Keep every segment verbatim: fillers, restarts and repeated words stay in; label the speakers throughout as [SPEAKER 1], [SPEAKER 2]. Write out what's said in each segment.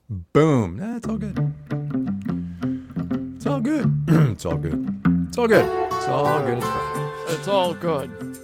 [SPEAKER 1] Boom. Nah, it's all good. It's all good. It's all good. It's all good. It's all good. It's Friday.
[SPEAKER 2] It's all good.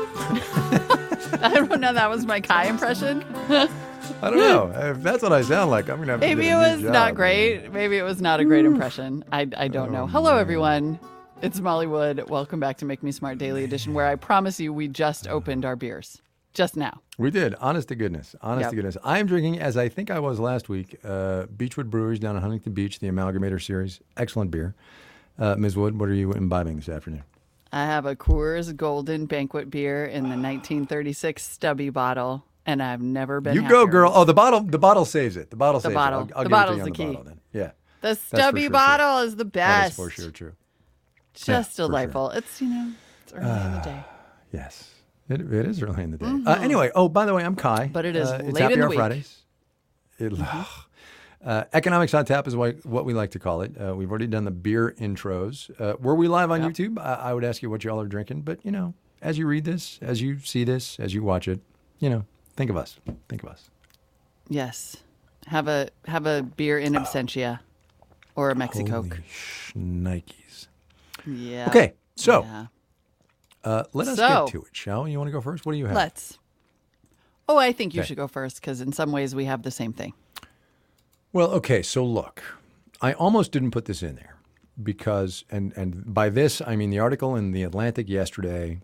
[SPEAKER 2] I don't know. That was my Kai impression.
[SPEAKER 1] I don't know. If that's what I sound like, I'm going to have to
[SPEAKER 2] Maybe
[SPEAKER 1] get
[SPEAKER 2] it
[SPEAKER 1] a new
[SPEAKER 2] was
[SPEAKER 1] job.
[SPEAKER 2] not great. Maybe it was not a great impression. I, I don't
[SPEAKER 1] Oh,
[SPEAKER 2] know. Hello,
[SPEAKER 1] man.
[SPEAKER 2] everyone. It's Molly Wood. Welcome back to Make Me Smart Daily Edition, where I promise you we just opened our beers. Just now.
[SPEAKER 1] We did. Honest to goodness. Honest
[SPEAKER 2] Yep.
[SPEAKER 1] to goodness. I am drinking, as I think I was last week, uh, Beechwood Breweries down in Huntington Beach, the Amalgamator Series. Excellent beer. Uh, Miz Wood, what are you imbibing this afternoon?
[SPEAKER 2] I have a Coors Golden Banquet beer in the nineteen thirty-six Stubby bottle, and I've never been
[SPEAKER 1] You go,
[SPEAKER 2] happier.
[SPEAKER 1] girl. Oh, the bottle The bottle saves it. The bottle
[SPEAKER 2] The
[SPEAKER 1] saves
[SPEAKER 2] bottle.
[SPEAKER 1] it. I'll, I'll
[SPEAKER 2] The
[SPEAKER 1] give it to
[SPEAKER 2] bottle's
[SPEAKER 1] you on
[SPEAKER 2] the
[SPEAKER 1] the
[SPEAKER 2] key.
[SPEAKER 1] bottle then. Yeah.
[SPEAKER 2] The
[SPEAKER 1] for
[SPEAKER 2] Stubby
[SPEAKER 1] sure
[SPEAKER 2] bottle is the
[SPEAKER 1] That
[SPEAKER 2] best.
[SPEAKER 1] is for sure true.
[SPEAKER 2] Just
[SPEAKER 1] Yeah, for
[SPEAKER 2] delightful. It's, you know, it's early in the day.
[SPEAKER 1] Yes. It, it is early in the day. Uh, anyway, oh, by the way, I'm Kai.
[SPEAKER 2] But it is
[SPEAKER 1] uh, it's
[SPEAKER 2] late
[SPEAKER 1] Happy
[SPEAKER 2] in the
[SPEAKER 1] Hour
[SPEAKER 2] week.
[SPEAKER 1] Fridays. It, uh, Economics on Tap is what, what we like to call it. Uh, we've already done the beer intros. Uh, were we live on
[SPEAKER 2] Yep.
[SPEAKER 1] YouTube? I, I would ask you what y'all are drinking. But, you know, as you read this, as you see this, as you watch it, you know, think of us. Think of us.
[SPEAKER 2] Yes. Have a have a beer in absentia or a Mexi
[SPEAKER 1] Holy
[SPEAKER 2] Coke.
[SPEAKER 1] Nikes.
[SPEAKER 2] Yeah.
[SPEAKER 1] Okay, so
[SPEAKER 2] Yeah.
[SPEAKER 1] uh, let us
[SPEAKER 2] So-
[SPEAKER 1] get to it, shall we? You want to go first? What do you have?
[SPEAKER 2] Let's. Oh, I think you
[SPEAKER 1] Okay.
[SPEAKER 2] should go first because in some ways we have the same thing.
[SPEAKER 1] Well, okay, so look, I almost didn't put this in there because, and, and by this, I mean the article in The Atlantic yesterday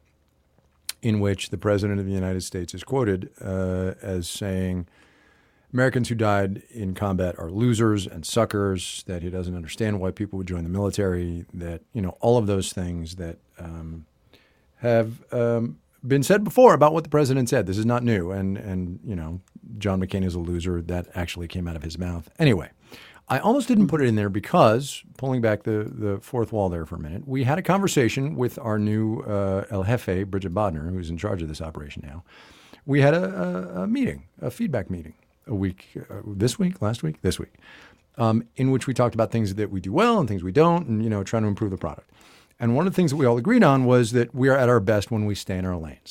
[SPEAKER 1] in which the President of the United States is quoted uh, as saying Americans who died in combat are losers and suckers, that he doesn't understand why people would join the military, that, you know, all of those things that um, have um, been said before about what the president said. This is not new. And, and, you know, John McCain is a loser. That actually came out of his mouth. Anyway, I almost didn't put it in there because, pulling back the, the fourth wall there for a minute, we had a conversation with our new uh, El Jefe, Bridget Bodner, who's in charge of this operation now. We had a, a, a meeting, a feedback meeting, a week, uh, this week, last week, this week, um, in which we talked about things that we do well and things we don't, and, you know, trying to improve the product. And one of the things that we all agreed on was that we are at our best when we stay in our lanes.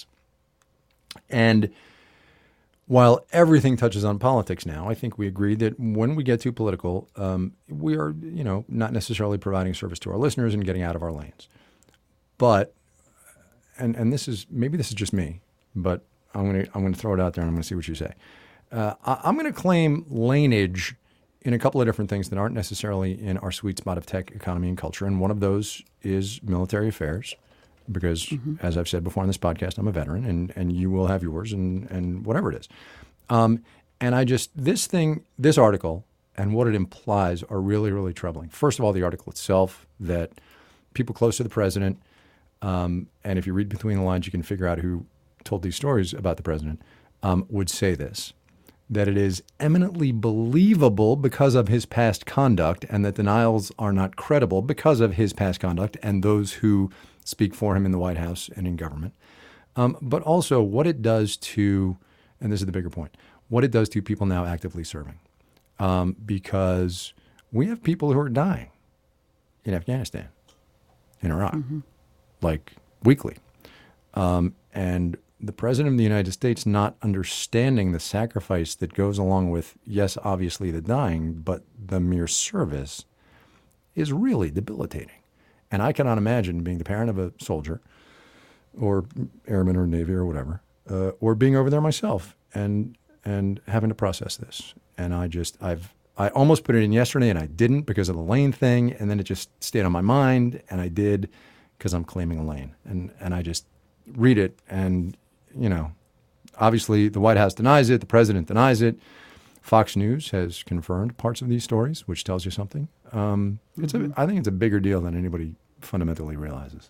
[SPEAKER 1] And while everything touches on politics now, I think we agreed that when we get too political, um, we are, you know, not necessarily providing service to our listeners and getting out of our lanes. But, and and this is, maybe this is just me, but I'm going to I'm going to throw it out there and I'm going to see what you say. Uh, I, I'm going to claim laneage in a couple of different things that aren't necessarily in our sweet spot of tech, economy, and culture. And one of those is military affairs. Because, mm-hmm. as I've said before on this podcast, I'm a veteran, and, and you will have yours, and, and whatever it is. Um, and I just, this thing, this article and what it implies are really, really troubling. First of all, the article itself, that people close to the president, um, and if you read between the lines, you can figure out who told these stories about the president, um, would say this, that it is eminently believable because of his past conduct, and that denials are not credible because of his past conduct and those who speak for him in the White House and in government, um, but also what it does to, and this is the bigger point, what it does to people now actively serving. Um, because we have people who are dying in Afghanistan, in Iraq, mm-hmm. like weekly. Um, and the President of the United States not understanding the sacrifice that goes along with, yes, obviously the dying, but the mere service is really debilitating. And I cannot imagine being the parent of a soldier or airman or Navy or whatever, uh, or being over there myself and and having to process this. And I just, I've, I almost put it in yesterday and I didn't because of the lane thing. And then it just stayed on my mind and I did because I'm claiming a lane. And, and I just read it and, you know, obviously the White House denies it. The president denies it. Fox News has confirmed parts of these stories, which tells you something. Um, it's a, I think it's a bigger deal than anybody fundamentally realizes.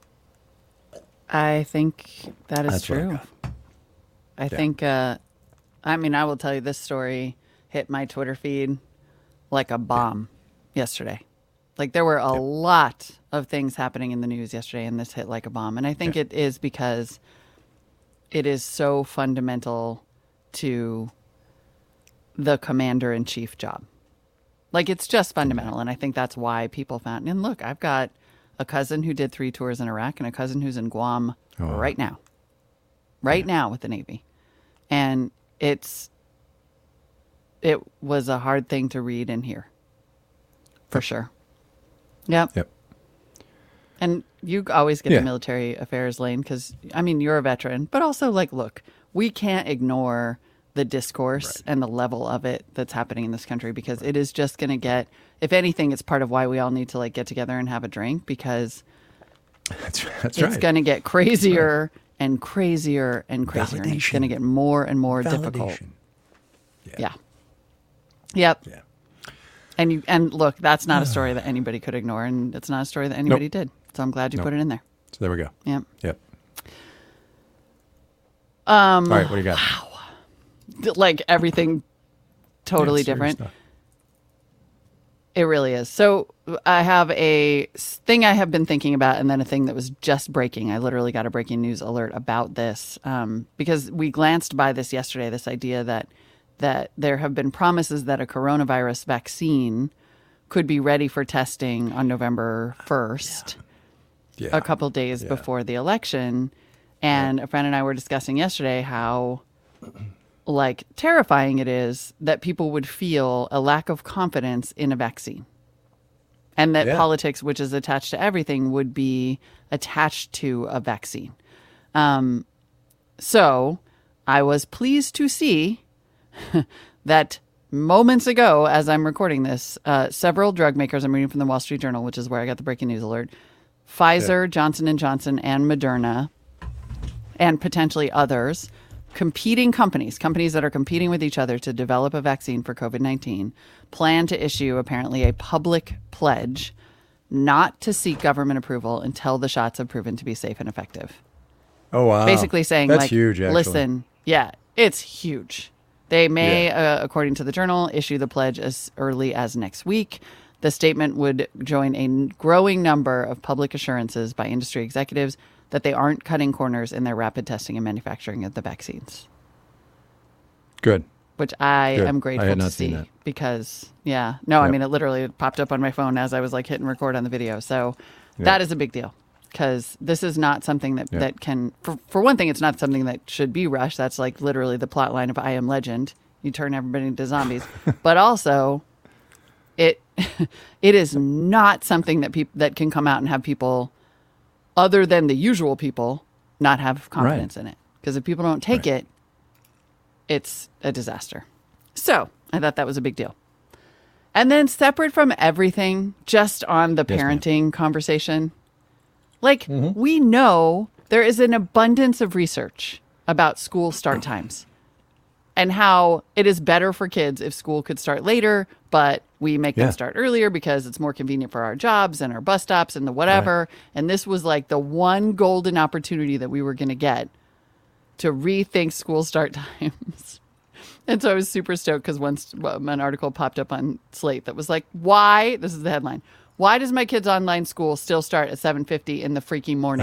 [SPEAKER 2] I think that is
[SPEAKER 1] That's what I
[SPEAKER 2] true.
[SPEAKER 1] got.
[SPEAKER 2] I
[SPEAKER 1] Yeah.
[SPEAKER 2] think, uh, I mean, I will tell you this story hit my Twitter feed like a bomb yesterday. Like there were a
[SPEAKER 1] Yeah.
[SPEAKER 2] lot of things happening in the news yesterday, and this hit like a bomb. And I think
[SPEAKER 1] Yeah.
[SPEAKER 2] it is because it is so fundamental to the commander-in-chief job. Like it's just fundamental, and I think that's why people found. And look, I've got a cousin who did three tours in Iraq, and a cousin who's in Guam
[SPEAKER 1] Oh.
[SPEAKER 2] right now, right
[SPEAKER 1] Yeah.
[SPEAKER 2] now with the Navy, and it's it was a hard thing to read and hear. For sure. Yep.
[SPEAKER 1] Yep.
[SPEAKER 2] And you always get
[SPEAKER 1] Yeah.
[SPEAKER 2] the military affairs lane because, I mean, you're a veteran, but also, like, look, we can't ignore the discourse
[SPEAKER 1] Right.
[SPEAKER 2] and the level of it that's happening in this country because it is just going to get, if anything, it's part of why we all need to, like, get together and have a drink because
[SPEAKER 1] That's, that's
[SPEAKER 2] it's
[SPEAKER 1] right.
[SPEAKER 2] going to get crazier and crazier and crazier. And it's
[SPEAKER 1] Validation.
[SPEAKER 2] going to get more and more difficult.
[SPEAKER 1] Validation.
[SPEAKER 2] Yeah. Yep.
[SPEAKER 1] Yeah.
[SPEAKER 2] And you and look, that's not a story that anybody could ignore, and it's not a story that anybody
[SPEAKER 1] Nope.
[SPEAKER 2] did. So I'm glad you
[SPEAKER 1] Nope.
[SPEAKER 2] put it in there.
[SPEAKER 1] So there we go.
[SPEAKER 2] Yep.
[SPEAKER 1] Yep. Um, All right, what do you got?
[SPEAKER 2] D- Like everything totally
[SPEAKER 1] Yeah, serious
[SPEAKER 2] different.
[SPEAKER 1] stuff.
[SPEAKER 2] It really is. So I have a s- thing I have been thinking about, and then a thing that was just breaking. I literally got a breaking news alert about this um, because we glanced by this yesterday. This idea that that there have been promises that a coronavirus vaccine could be ready for testing on November first,
[SPEAKER 1] Yeah.
[SPEAKER 2] a couple days
[SPEAKER 1] Yeah.
[SPEAKER 2] before the election. And a friend and I were discussing yesterday how like terrifying it is that people would feel a lack of confidence in a vaccine. And that
[SPEAKER 1] Yeah.
[SPEAKER 2] politics, which is attached to everything, would be attached to a vaccine. Um, so I was pleased to see that moments ago, as I'm recording this, uh, several drug makers, I'm reading from the Wall Street Journal, which is where I got the breaking news alert, Pfizer, Johnson and Johnson, and Moderna, and potentially others, competing companies, companies that are competing with each other to develop a vaccine for COVID nineteen, plan to issue apparently a public pledge not to seek government approval until the shots have proven to be safe and effective.
[SPEAKER 1] Oh, wow.
[SPEAKER 2] Basically saying,
[SPEAKER 1] That's
[SPEAKER 2] like,
[SPEAKER 1] huge, actually.
[SPEAKER 2] listen, yeah, it's huge. They may, uh, according to the Journal, issue the pledge as early as next week. The statement would join a n- growing number of public assurances by industry executives that they aren't cutting corners in their rapid testing and manufacturing of the vaccines,
[SPEAKER 1] Good.
[SPEAKER 2] which I
[SPEAKER 1] Good.
[SPEAKER 2] am
[SPEAKER 1] I
[SPEAKER 2] grateful
[SPEAKER 1] had not
[SPEAKER 2] to
[SPEAKER 1] seen
[SPEAKER 2] see
[SPEAKER 1] that.
[SPEAKER 2] because, yeah, no, I
[SPEAKER 1] Yep.
[SPEAKER 2] mean, it literally popped up on my phone as I was like hitting record on the video. So that is a big deal because this is not something that,
[SPEAKER 1] Yep.
[SPEAKER 2] that can, for, for one thing, it's not something that should be rushed. That's like literally the plot line of I Am Legend. You turn everybody into zombies. But also, it it is not something that people that can come out and have people, other than the usual people, not have confidence in it. Because if people don't take
[SPEAKER 1] Right.
[SPEAKER 2] it, it's a disaster. So I thought that was a big deal. And then separate from everything, just on the
[SPEAKER 1] Yes, ma'am.
[SPEAKER 2] parenting conversation, like
[SPEAKER 1] Mm-hmm.
[SPEAKER 2] we know there is an abundance of research about school start times and how it is better for kids if school could start later, but we make
[SPEAKER 1] Yeah.
[SPEAKER 2] them start earlier because it's more convenient for our jobs and our bus stops and the whatever. And this was like the one golden opportunity that we were going to get to rethink school start times. And so I was super stoked because once um, an article popped up on Slate that was like, why, this is the headline, why does my kid's online school still start at seven fifty in the freaking morning?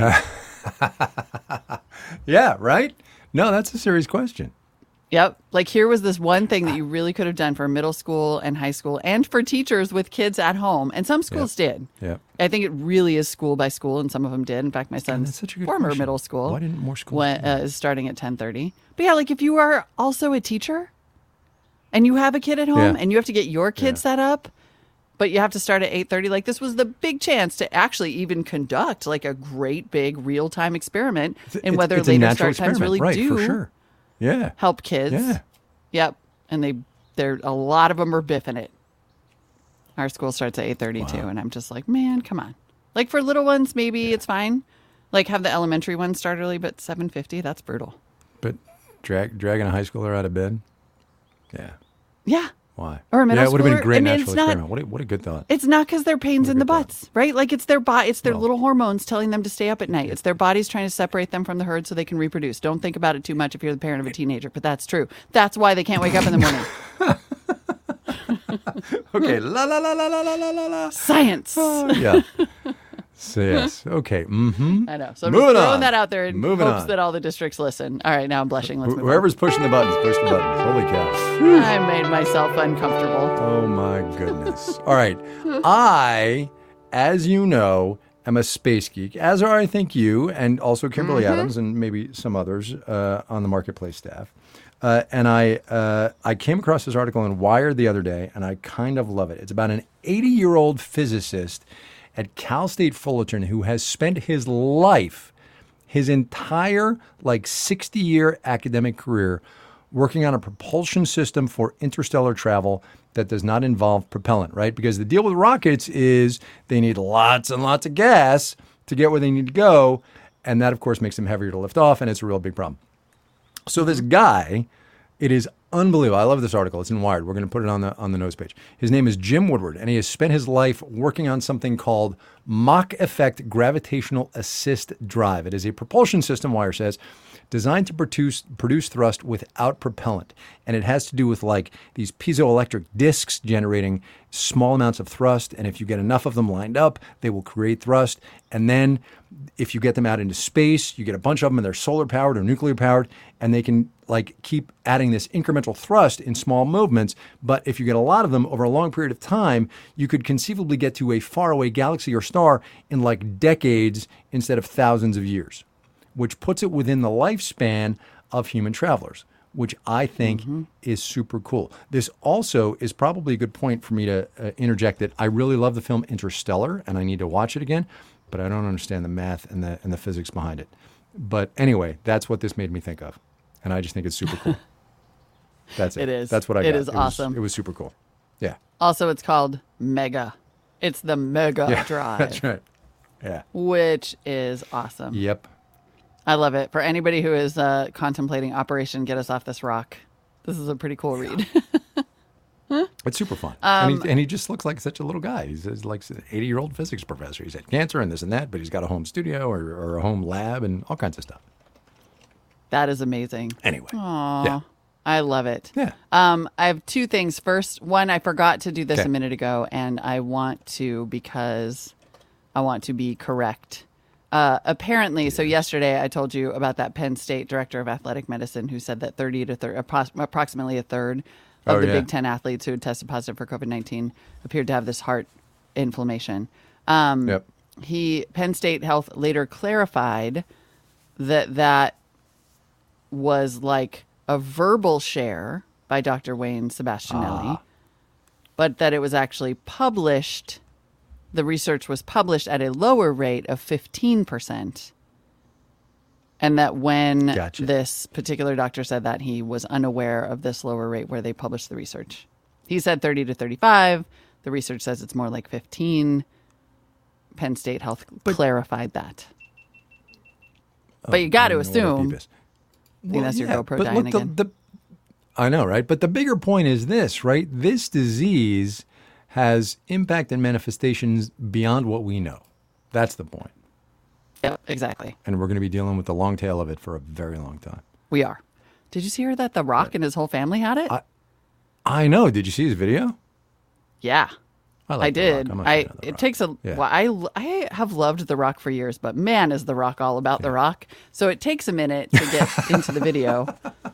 [SPEAKER 1] Yeah, right? No, that's a serious question.
[SPEAKER 2] Yep. Like here was this one thing that you really could have done for middle school and high school and for teachers with kids at home. And some schools did.
[SPEAKER 1] Yep.
[SPEAKER 2] I think it really is school by school, and some of them did. In fact, my son's
[SPEAKER 1] that's such a good
[SPEAKER 2] former
[SPEAKER 1] question.
[SPEAKER 2] middle school
[SPEAKER 1] Why didn't more schools
[SPEAKER 2] went,
[SPEAKER 1] do that?
[SPEAKER 2] uh, is starting at ten thirty. But yeah, like if you are also a teacher and you have a kid at home
[SPEAKER 1] Yeah.
[SPEAKER 2] and you have to get your kid
[SPEAKER 1] Yeah.
[SPEAKER 2] set up, but you have to start at eight thirty, like this was the big chance to actually even conduct like a great big real-time experiment in
[SPEAKER 1] It's-
[SPEAKER 2] whether
[SPEAKER 1] it's a
[SPEAKER 2] later
[SPEAKER 1] natural
[SPEAKER 2] start times
[SPEAKER 1] experiment,
[SPEAKER 2] really
[SPEAKER 1] right,
[SPEAKER 2] do
[SPEAKER 1] for sure. Yeah.
[SPEAKER 2] help kids.
[SPEAKER 1] Yeah.
[SPEAKER 2] Yep. And they there a lot of them are biffing it. Our school starts at eight thirty too, and I'm just like, man, come on. Like for little ones, maybe it's fine. Like have the elementary ones start early, but seven fifty, that's brutal.
[SPEAKER 1] But drag, dragging a high schooler out of bed? Yeah.
[SPEAKER 2] Yeah.
[SPEAKER 1] Why?
[SPEAKER 2] Or a middle
[SPEAKER 1] yeah, it would have been a
[SPEAKER 2] schooler.
[SPEAKER 1] great
[SPEAKER 2] I mean,
[SPEAKER 1] natural
[SPEAKER 2] it's not-
[SPEAKER 1] experiment. What a, what a good thought.
[SPEAKER 2] It's not because they're pains
[SPEAKER 1] What a
[SPEAKER 2] in the
[SPEAKER 1] good thought.
[SPEAKER 2] butts, right? Like it's their body, it's their
[SPEAKER 1] No.
[SPEAKER 2] little hormones telling them to stay up at night. It's their bodies trying to separate them from the herd so they can reproduce. Don't think about it too much if you're the parent of a teenager, but that's true. That's why they can't wake up in the morning.
[SPEAKER 1] Okay. La la la la la la la la la.
[SPEAKER 2] Science.
[SPEAKER 1] Yeah. So, yes. Okay. Mm-hmm.
[SPEAKER 2] I know. So I'm
[SPEAKER 1] Moving
[SPEAKER 2] just throwing
[SPEAKER 1] on.
[SPEAKER 2] that out there in
[SPEAKER 1] Moving
[SPEAKER 2] hopes
[SPEAKER 1] on.
[SPEAKER 2] that all the districts listen. All right, now I'm blushing. Let's
[SPEAKER 1] Wh-
[SPEAKER 2] move
[SPEAKER 1] Whoever's pushing the buttons, push the buttons. Holy cow.
[SPEAKER 2] on. I made myself uncomfortable.
[SPEAKER 1] Oh my goodness. All right. I, as you know, am a space geek, as are I think you, and also Kimberly
[SPEAKER 2] Mm-hmm.
[SPEAKER 1] Adams and maybe some others uh, on the Marketplace staff. Uh, and I uh, I came across this article in Wired the other day, and I kind of love it. It's about an eighty-year-old physicist at Cal State Fullerton who has spent his life, his entire like sixty-year academic career, working on a propulsion system for interstellar travel that does not involve propellant, right? Because the deal with rockets is they need lots and lots of gas to get where they need to go, and that, of course, makes them heavier to lift off, and it's a real big problem. So this guy, it is unbelievable. I love this article. It's in Wired. We're going to put it on the on the nose page. His name is Jim Woodward, and he has spent his life working on something called Mach Effect Gravitational Assist Drive. It is a propulsion system, Wire says, designed to produce produce thrust without propellant. And it has to do with like these piezoelectric discs generating small amounts of thrust. And if you get enough of them lined up, they will create thrust. And then if you get them out into space, you get a bunch of them and they're solar powered or nuclear powered, and they can like keep adding this incremental thrust in small movements. But if you get a lot of them over a long period of time, you could conceivably get to a faraway galaxy or star in like decades instead of thousands of years, which puts it within the lifespan of human travelers, which I think mm-hmm. is super cool. This also is probably a good point for me to uh, interject that I really love the film Interstellar, and I need to watch it again, but I don't understand the math and the and the physics behind it. But anyway, that's what this made me think of, and I just think it's super cool. That's it.
[SPEAKER 2] It is.
[SPEAKER 1] That's what I
[SPEAKER 2] it
[SPEAKER 1] got.
[SPEAKER 2] Is
[SPEAKER 1] it
[SPEAKER 2] awesome.
[SPEAKER 1] Was, it was super cool. Yeah.
[SPEAKER 2] Also, it's called Mega. It's the Mega
[SPEAKER 1] yeah,
[SPEAKER 2] Drive.
[SPEAKER 1] That's right. Yeah.
[SPEAKER 2] Which is awesome.
[SPEAKER 1] Yep.
[SPEAKER 2] I love it. For anybody who is uh, contemplating Operation Get Us Off This Rock, this is a pretty cool read.
[SPEAKER 1] It's super fun.
[SPEAKER 2] Um,
[SPEAKER 1] and, he, and he just looks like such a little guy. He's, he's like an eighty-year-old physics professor. He's had cancer and this and that, but he's got a home studio or, or a home lab and all kinds of stuff.
[SPEAKER 2] That is amazing.
[SPEAKER 1] Anyway.
[SPEAKER 2] Aww.
[SPEAKER 1] Yeah.
[SPEAKER 2] I love it.
[SPEAKER 1] Yeah.
[SPEAKER 2] Um, I have two things. First, one, I forgot to do this
[SPEAKER 1] okay.
[SPEAKER 2] a minute ago, and I want to because I want to be correct. Uh, apparently, so yesterday I told you about that Penn State director of athletic medicine who said that thirty to thirty, approximately a third of
[SPEAKER 1] oh,
[SPEAKER 2] the
[SPEAKER 1] yeah.
[SPEAKER 2] Big Ten athletes who had tested positive for COVID nineteen appeared to have this heart inflammation. Um,
[SPEAKER 1] yep.
[SPEAKER 2] He Penn State Health later clarified that that was like a verbal share by Doctor Wayne Sebastianelli,
[SPEAKER 1] ah.
[SPEAKER 2] but that it was actually published. The research was published at a lower rate of fifteen percent. And that when
[SPEAKER 1] gotcha.
[SPEAKER 2] this particular doctor said that, he was unaware of this lower rate where they published the research. He said thirty to thirty-five. The research says it's more like fifteen. Penn State Health but, clarified that.
[SPEAKER 1] Oh,
[SPEAKER 2] but you got to
[SPEAKER 1] I
[SPEAKER 2] assume. I
[SPEAKER 1] well,
[SPEAKER 2] think that's your
[SPEAKER 1] yeah,
[SPEAKER 2] GoPro
[SPEAKER 1] but
[SPEAKER 2] dying
[SPEAKER 1] look, the,
[SPEAKER 2] again.
[SPEAKER 1] The, I know, right? But the bigger point is this, right? This disease has impact and manifestations beyond what we know. That's the point.
[SPEAKER 2] Yep, exactly.
[SPEAKER 1] And we're going to be dealing with the long tail of it for a very long time.
[SPEAKER 2] We are. Did you see her that The Rock and his whole family had it?
[SPEAKER 1] I, I know. Did you see his video?
[SPEAKER 2] Yeah.
[SPEAKER 1] I, like
[SPEAKER 2] I did.
[SPEAKER 1] I
[SPEAKER 2] I it takes a
[SPEAKER 1] yeah.
[SPEAKER 2] well, I I have loved The Rock for years, but man, is The Rock all about yeah. The Rock. So it takes a minute to get into the video.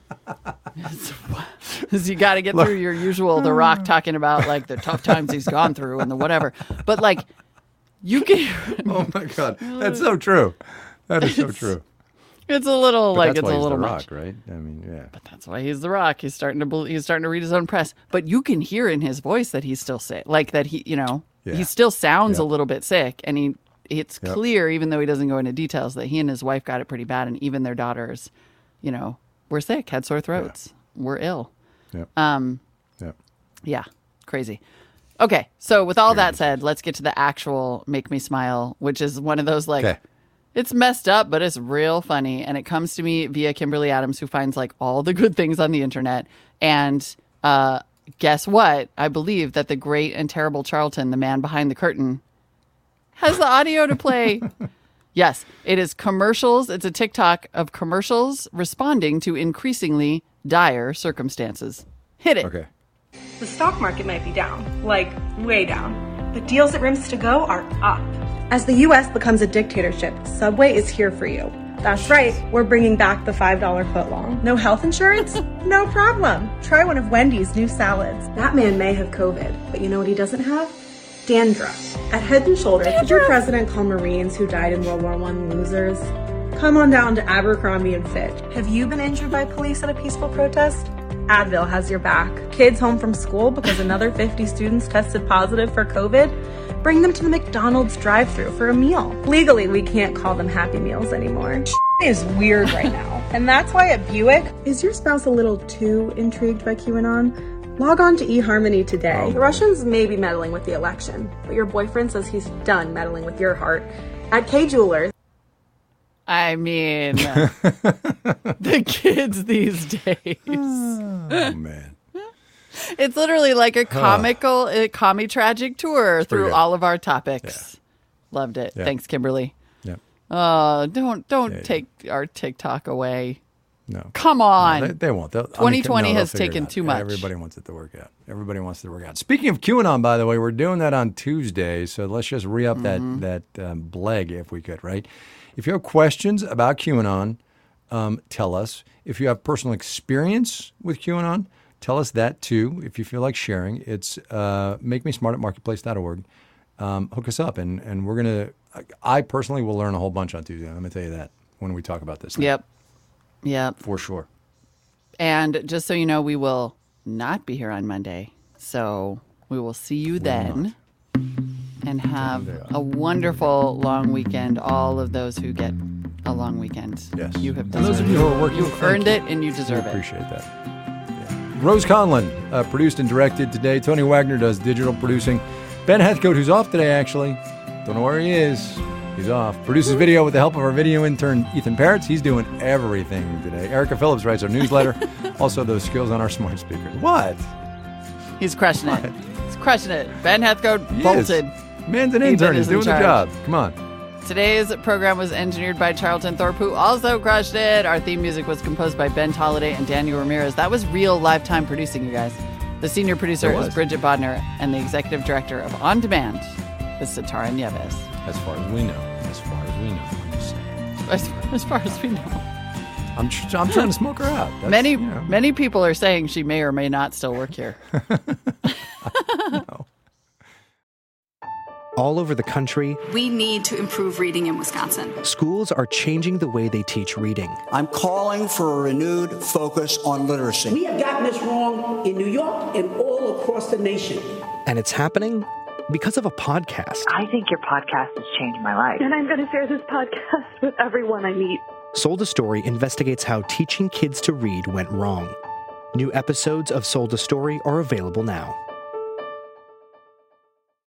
[SPEAKER 2] Because you got to get through your usual The Rock talking about like the tough times he's gone through and the whatever. But like you can.
[SPEAKER 1] Oh my God, that's so true. That is so true.
[SPEAKER 2] It's a little
[SPEAKER 1] but
[SPEAKER 2] like
[SPEAKER 1] that's
[SPEAKER 2] it's
[SPEAKER 1] why
[SPEAKER 2] a
[SPEAKER 1] he's
[SPEAKER 2] little
[SPEAKER 1] the
[SPEAKER 2] much,
[SPEAKER 1] Rock, right? I mean, yeah.
[SPEAKER 2] But that's why he's The Rock. He's starting to bel- he's starting to read his own press. But you can hear in his voice that he's still sick, like that he, you know, yeah. he still sounds
[SPEAKER 1] yep.
[SPEAKER 2] a little bit sick, and he it's
[SPEAKER 1] yep.
[SPEAKER 2] clear, even though he doesn't go into details, that he and his wife got it pretty bad, and even their daughters, you know, were sick, had sore throats, yeah. were ill.
[SPEAKER 1] Yep.
[SPEAKER 2] Um.
[SPEAKER 1] Yep.
[SPEAKER 2] Yeah. Crazy. Okay. So with all that said, let's get to the actual Make Me Smile, which is one of those like.
[SPEAKER 1] Okay.
[SPEAKER 2] It's messed up, but it's real funny. And it comes to me via Kimberly Adams, who finds like all the good things on the internet. And uh, guess what? I believe that the great and terrible Charlton, the man behind the curtain, has the audio to play. Yes, it is commercials. It's a TikTok of commercials responding to increasingly dire circumstances. Hit it.
[SPEAKER 1] Okay.
[SPEAKER 3] The stock market might be down, like way down, but deals at Rims to Go are up. As the U S becomes a dictatorship, Subway is here for you. That's right, we're bringing back the five dollar footlong. No health insurance? No problem. Try one of Wendy's new salads. That man may have COVID, but you know what he doesn't have? Dandruff. At Head and Shoulders, did your president call Marines who died in World War One losers? come on down to Abercrombie and Fitch. Have you been injured by police at a peaceful protest? Advil has your back. Kids home from school because another fifty students tested positive for COVID? Bring them to the McDonald's drive-thru for a meal. Legally, we can't call them Happy Meals anymore. Is weird right now. And that's why at Buick, is your spouse a little too intrigued by QAnon? Log on to eHarmony today. The Russians may be meddling with the election, but your boyfriend says he's done meddling with your heart. At K Jewelers.
[SPEAKER 2] I mean, the kids these days.
[SPEAKER 1] Oh, man.
[SPEAKER 2] It's literally like a comical, a comi-tragic tour through
[SPEAKER 1] good.
[SPEAKER 2] all of our topics. Yeah. Loved it.
[SPEAKER 1] Yeah.
[SPEAKER 2] Thanks, Kimberly.
[SPEAKER 1] Yeah.
[SPEAKER 2] Uh, don't don't
[SPEAKER 1] Yeah, yeah.
[SPEAKER 2] take our TikTok away.
[SPEAKER 1] No.
[SPEAKER 2] Come on.
[SPEAKER 1] No, they, they won't. They'll,
[SPEAKER 2] twenty twenty
[SPEAKER 1] I mean, no,
[SPEAKER 2] has
[SPEAKER 1] they'll figure it
[SPEAKER 2] taken
[SPEAKER 1] out.
[SPEAKER 2] too much.
[SPEAKER 1] Everybody wants it to work out. Everybody wants it to work out. Speaking of QAnon, by the way, we're doing that on Tuesday, so let's just re-up
[SPEAKER 2] Mm-hmm.
[SPEAKER 1] that, that um, bleg if we could, right? If you have questions about QAnon, um, tell us. If you have personal experience with QAnon, tell us that too. If you feel like sharing, it's uh, make me smart at marketplace dot org. Um, hook us up, and, and we're going to, I personally will learn a whole bunch on Tuesday. I'm going to tell you that when we talk about this. thing.
[SPEAKER 2] Yep. Yep.
[SPEAKER 1] For sure.
[SPEAKER 2] And just so you know, we will not be here on Monday. So we will see you then. And have a wonderful long weekend. All of those who get a long weekend.
[SPEAKER 1] Yes.
[SPEAKER 2] You have
[SPEAKER 1] And
[SPEAKER 2] deserved
[SPEAKER 1] those of you who are working,
[SPEAKER 2] You've
[SPEAKER 1] thank
[SPEAKER 2] earned
[SPEAKER 1] you.
[SPEAKER 2] it and you deserve
[SPEAKER 1] I
[SPEAKER 2] it.
[SPEAKER 1] appreciate that. Yeah. Rose Conlon uh, produced and directed today. Tony Wagner does digital producing. Ben Heathcote, who's off today, actually. Don't know where he is. He's off. Produces video with the help of our video intern, Ethan Parrots. He's doing everything today. Erica Phillips writes our newsletter. Also, those skills on our smart speakers. What?
[SPEAKER 2] He's crushing it. He's crushing it. Ben Heathcote
[SPEAKER 1] He
[SPEAKER 2] bolted.
[SPEAKER 1] is. Man's an
[SPEAKER 2] Ethan
[SPEAKER 1] intern. He's
[SPEAKER 2] is in
[SPEAKER 1] doing the
[SPEAKER 2] charge.
[SPEAKER 1] job. Come on.
[SPEAKER 2] Today's program was engineered by Charlton Thorpe, who also crushed it. Our theme music was composed by Ben Tolliday and Daniel Ramirez. That was real lifetime producing, you guys. The senior producer
[SPEAKER 1] It was.
[SPEAKER 2] is Bridget Bodner, and the executive director of On Demand is Satara Nieves.
[SPEAKER 1] As far as we know. As far as we know. I'm just saying.
[SPEAKER 2] As, as far as we know.
[SPEAKER 1] I'm, tr- I'm trying to smoke her out. That's,
[SPEAKER 2] Many
[SPEAKER 1] you know.
[SPEAKER 2] many people are saying she may or may not still work here.
[SPEAKER 1] No.
[SPEAKER 4] All over the country,
[SPEAKER 5] We need to improve reading in Wisconsin.
[SPEAKER 4] schools are changing the way they teach reading.
[SPEAKER 6] I'm calling for a renewed focus on literacy.
[SPEAKER 7] We have gotten this wrong in New York and all across the nation.
[SPEAKER 4] And it's happening because of a podcast.
[SPEAKER 8] I think your podcast has changed my life.
[SPEAKER 9] And I'm going to share this podcast with everyone I meet.
[SPEAKER 4] Sold a Story investigates how teaching kids to read went wrong. New episodes of Sold a Story are available now.